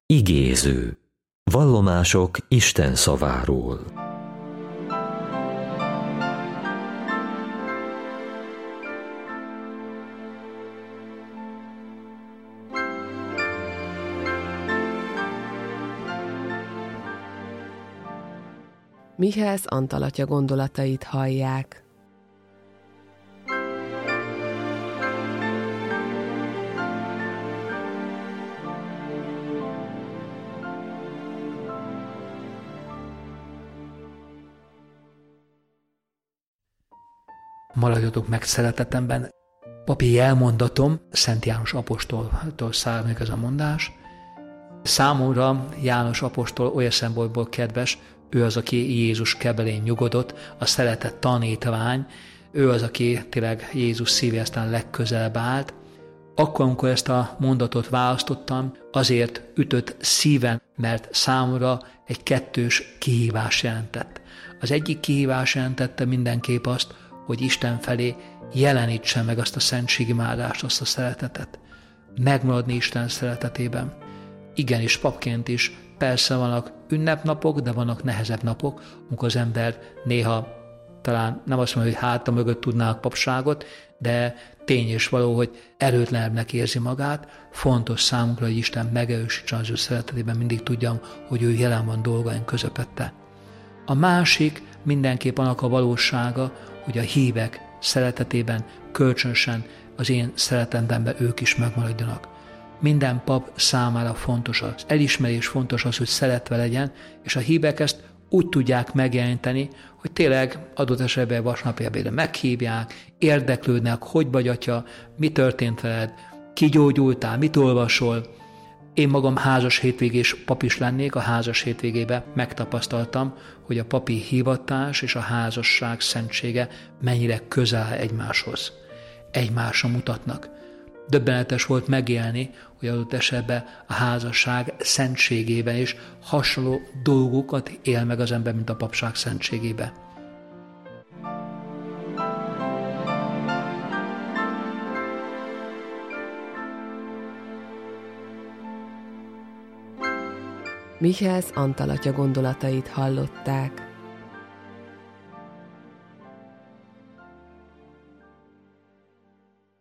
Igéző. Vallomások Isten szaváról. Mihász Antal atya gondolatait hallják. Maradjatok meg szeretetemben. Papi jelmondatom, Szent János apostoltól származik ez a mondás. Számomra János apostol olyan szempontból kedves, ő az, aki Jézus kebelén nyugodott, a szeretet tanítvány, ő az, aki tényleg Jézus szívéhez aztán legközelebb állt. Akkor, amikor ezt a mondatot választottam, azért ütött szíven, mert számomra egy kettős kihívás jelentett. Az egyik kihívás jelentette mindenképp azt, hogy Isten felé jelenítse meg azt a szentségimádást, azt a szeretetet. Megmaradni Isten szeretetében. Igenis, papként is persze vannak ünnepnapok, de vannak nehezebb napok, amikor az ember néha talán nem azt mondja, hogy háta mögött tudná a papságot, de tény és való, hogy erőtlenebbnek érzi magát. Fontos számunkra, hogy Isten megerősítsen az ő szeretetében, mindig tudjam, hogy ő jelen van dolgaink közepette. A másik mindenképp annak a valósága, hogy a hívek szeretetében kölcsönösen az én szeretetemben ők is megmaradjanak. Minden pap számára fontos az elismerés, fontos az, hogy szeretve legyen, és a hívek ezt úgy tudják megjeleníteni, hogy tényleg adott esetben vasárnapi ebédre meghívják, érdeklődnek, hogy vagy atya, mi történt veled, kigyógyultál, mit olvasol. Én magam házas hétvégés pap is lennék, a házas hétvégében megtapasztaltam, hogy a papi hivatás és a házasság szentsége mennyire közel egymáshoz. Egymásra mutatnak. Döbbenetes volt megélni, hogy adott esetben a házasság szentségében is hasonló dolgokat él meg az ember, mint a papság szentségében. Mihász Antal atya gondolatait hallották.